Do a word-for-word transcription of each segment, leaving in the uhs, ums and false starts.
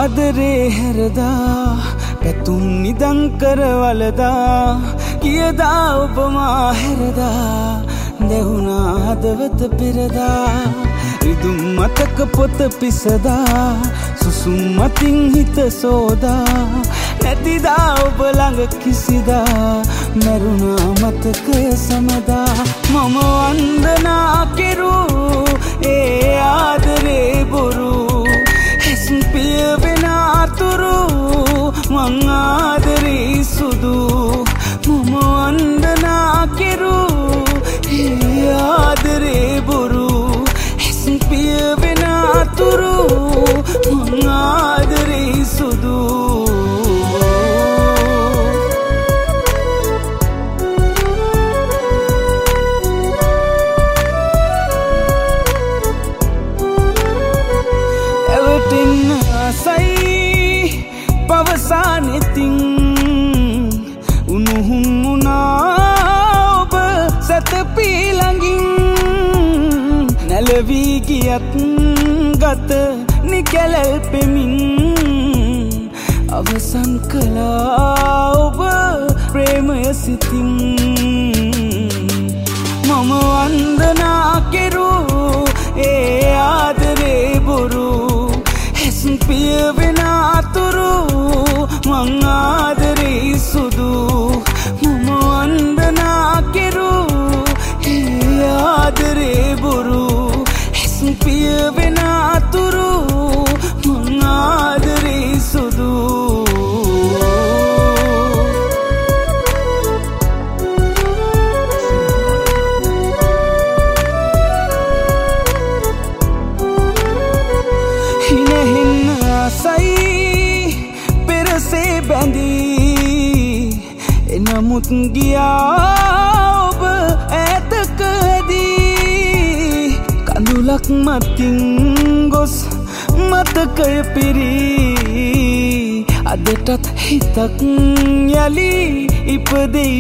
ආදරේ හැරදා පැතුම් නිදන් කරවලදා කියදා ඔබ මා හැරදා දෙවුණා හදවත පෙරදා රිදුම් මතක පොත පිසදා සුසුම් මතින් හිත සෝදා නැතිදා ඔබ ළඟ කිසිදා මැරුණා මතකය සමදා මම වන්දනා කෙරූ ඒ ආදරේ බොරු හැසුම් පිය වෙන අතුරු මං ආදරේ සුදු මම වන්දනා කෙරූ ඒ ආදරේ බොරු හැසුම් පිය වෙන අතුරු මං ආදරේ සුදු පවසානෙතින් උණුහුම් වුණා ඔබ සැතපී ළඟින් නැලවී ගියත් ගත නිකැලැල්පෙමින් අවසන් කළා ඔබ ප්‍රේමය සිතින් මම වන්දනා කෙරූ ඒ ආදරේ බොරු හැසුම් පිය වෙන අතුරු මං ආදරේ සුදු මම වන්දනා කෙරූ ඒ ආදරේ බොරු හැසුම් පිය වෙන අතුරු මං ආදරේ සුදු හිනෙහින් ආසයි පෙරසේ බැඳී එනමුත් ගියා ඔබ ඈතකදී කඳුලක් මතින් ගොස් මතකය පිරී අදටත් හිතක් යලි ඉපදෙයි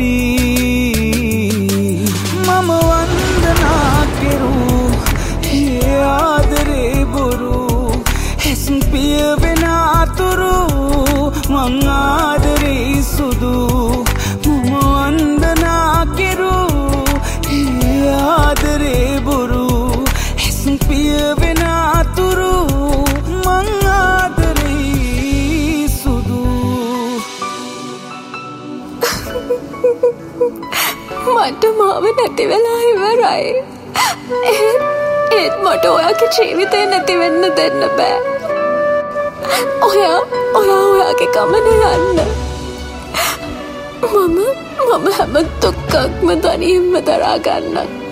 මැරී මම වන්දනා කෙරූ ඒ ආදරේ බොරු හැසුම් පිය වෙන අතුරු මං ආදරේ සුදු මම වන්දනා කෙරූ ඒ ආදරේ බොරු හැසුම් පිය වෙන අතුරු මං ආදරේ සුදු මට මාව නැති වෙලා ඉවරයි ඒත් මට ඔයාගේ ජීවිතේ නැති වෙන්න දෙන්න බෑ ඔයා ඔයා ඔයාගේ ගමන යන්න මම මම හැම දුක්ඛක්ම තනියම දරා ගන්නම්